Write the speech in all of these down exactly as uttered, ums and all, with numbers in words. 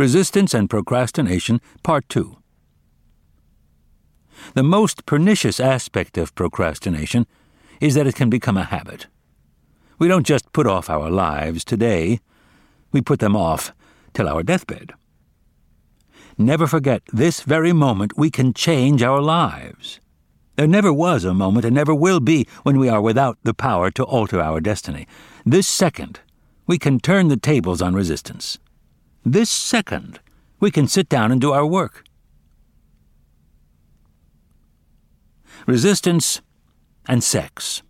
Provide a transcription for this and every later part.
Resistance and Procrastination, Part two. The most pernicious aspect of procrastination is that it can become a habit. We don't just put off our lives today, we put them off till our deathbed. Never forget, this very moment we can change our lives. There never was a moment and never will be when we are without the power to alter our destiny. This second, we can turn the tables on resistance. This second, we can sit down and do our work. Resistance and sex.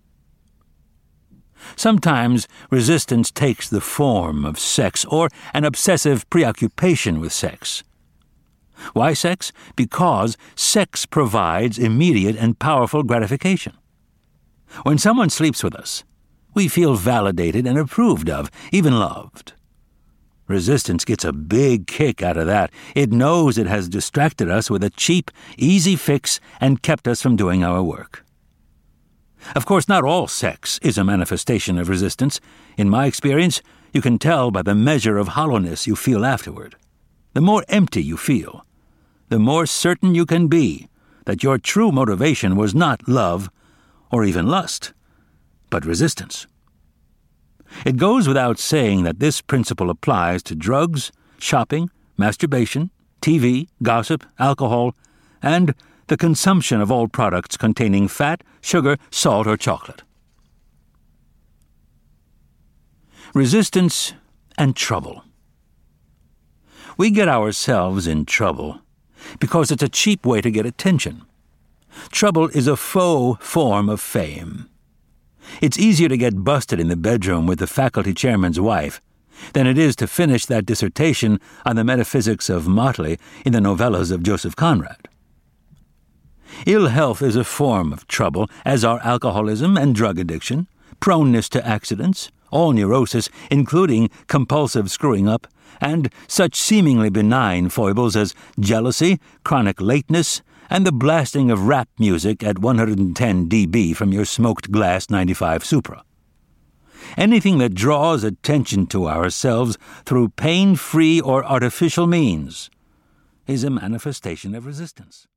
Sometimes resistance takes the form of sex or an obsessive preoccupation with sex. Why sex? Because sex provides immediate and powerful gratification. When someone sleeps with us, we feel validated and approved of, even loved. Resistance gets a big kick out of that. It knows it has distracted us with a cheap, easy fix and kept us from doing our work. Of course, not all sex is a manifestation of resistance. In my experience, you can tell by the measure of hollowness you feel afterward. The more empty you feel, the more certain you can be that your true motivation was not love or even lust, but resistance. It goes without saying that this principle applies to drugs, shopping, masturbation, T V, gossip, alcohol, and the consumption of all products containing fat, sugar, salt, or chocolate. Resistance and trouble. We get ourselves in trouble because it's a cheap way to get attention. Trouble is a faux form of fame. It's easier to get busted in the bedroom with the faculty chairman's wife than it is to finish that dissertation on the metaphysics of Motley in the novellas of Joseph Conrad. Ill health is a form of trouble, as are alcoholism and drug addiction, proneness to accidents, all neurosis, including compulsive screwing up, and such seemingly benign foibles as jealousy, chronic lateness, and the blasting of rap music at one hundred ten decibels from your smoked glass ninety-five Supra. Anything that draws attention to ourselves through pain-free or artificial means is a manifestation of resistance.